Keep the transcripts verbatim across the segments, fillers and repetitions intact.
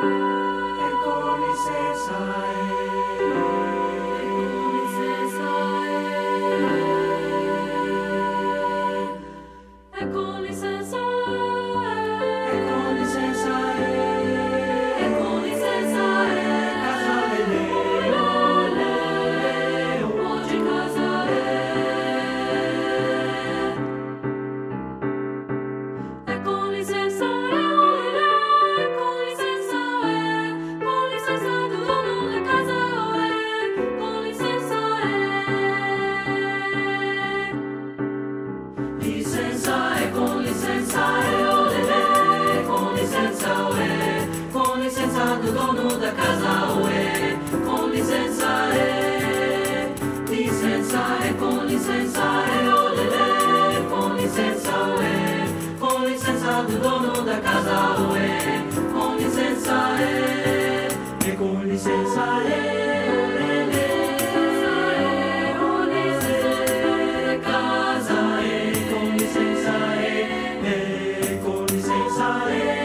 do dono da casa, ué, com licença, é, licença, é, com licença, é, olelê, com licença, ué, com licença do dono da casa, ué, com licença, é, é, com licença, é, olelê, é, olelê, casa, é, com licença, é, é, com licença, é.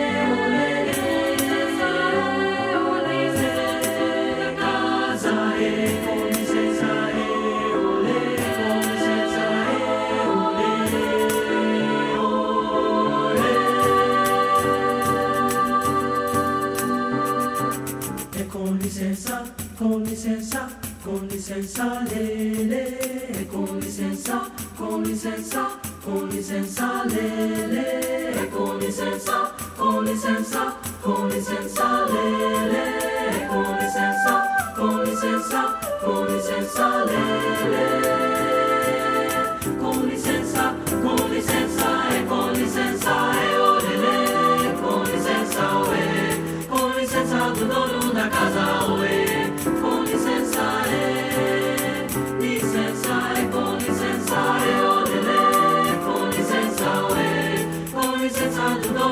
Com licença, com licença, com licença, lele. Com licença, com licença, com licença, lele. Com licença, com licença, com licença, lele. Com licença, com licença, com licença, lele. Com licença, com licença, é com licença, é olele. Com licença, é com licença do dono da casa, ué, com licença, é, licença, é, com licença, é, olelê, com licença, ué, com licença do dono